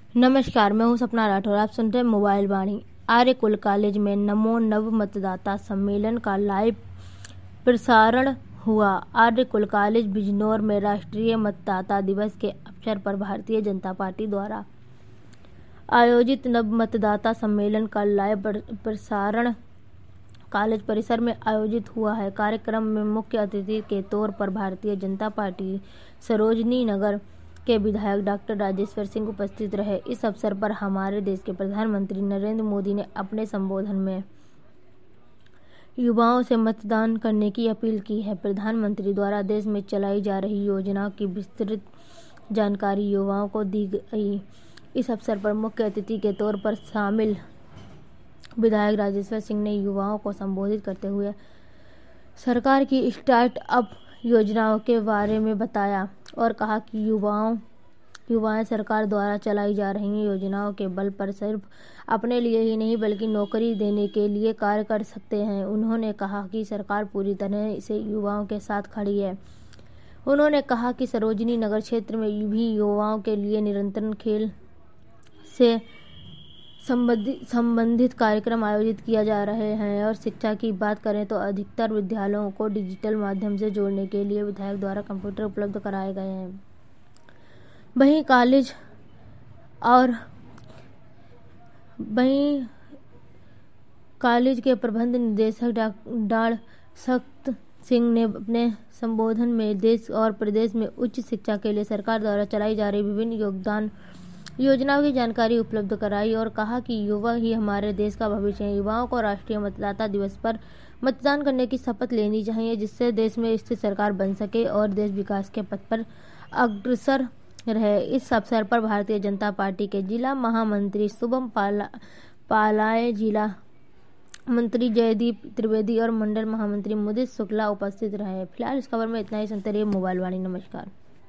नमस्कार, मैं हूं सपना राठौर। आप सुन रहे हैं मोबाइल वाणी। आर्य कुल कॉलेज में नमो नव मतदाता सम्मेलन का लाइव प्रसारण हुआ। आर्य कुल कॉलेज बिजनौर में राष्ट्रीय मतदाता दिवस के अवसर पर भारतीय जनता पार्टी द्वारा आयोजित नव मतदाता सम्मेलन का लाइव प्रसारण कॉलेज परिसर में आयोजित हुआ है। कार्यक्रम में मुख्य अतिथि के तौर पर भारतीय जनता पार्टी सरोजनी नगर के विधायक डॉक्टर राजेश्वर सिंह उपस्थित रहे। इस अवसर पर हमारे देश के प्रधानमंत्री नरेंद्र मोदी ने अपने संबोधन में युवाओं से मतदान करने की अपील की है। प्रधानमंत्री द्वारा देश में चलाई जा रही योजनाओं की विस्तृत जानकारी युवाओं को दी गई। इस अवसर पर मुख्य अतिथि के तौर पर शामिल विधायक राजेश्वर सिंह ने युवाओं को संबोधित करते हुए सरकार की स्टार्टअप योजनाओं के बारे में बताया और कहा कि युवाएं सरकार द्वारा चलाई जा रही योजनाओं के बल पर सिर्फ अपने लिए ही नहीं बल्कि नौकरी देने के लिए कार्य कर सकते हैं। उन्होंने कहा कि सरकार पूरी तरह से युवाओं के साथ खड़ी है। उन्होंने कहा कि सरोजनी नगर क्षेत्र में भी युवाओं के लिए निरंतर खेल से संबंधित कार्यक्रम आयोजित किया जा रहे हैं और शिक्षा की बात करें तो अधिकतर विद्यालयों को डिजिटल माध्यम से जोड़ने के लिए विधायक द्वारा कंप्यूटर उपलब्ध कराए गए हैं। वहीं कॉलेज के प्रबंध निदेशक डॉ. सख्त सिंह ने अपने संबोधन में देश और प्रदेश में उच्च शिक्षा के लिए सरकार द्वारा चलाई जा रही विभिन्न योजनाओं की जानकारी उपलब्ध कराई और कहा कि युवा ही हमारे देश का भविष्य है। युवाओं को राष्ट्रीय मतदाता दिवस पर मतदान करने की शपथ लेनी चाहिए, जिससे देश में स्थिर सरकार बन सके और देश विकास के पथ पर अग्रसर रहे। इस अवसर पर भारतीय जनता पार्टी के जिला महामंत्री शुभम पालाय, जिला मंत्री जयदीप त्रिवेदी और मंडल महामंत्री मुदित शुक्ला उपस्थित रहे। फिलहाल इस खबर में इतना ही। सुनते रहिए मोबाइल वाणी। नमस्कार।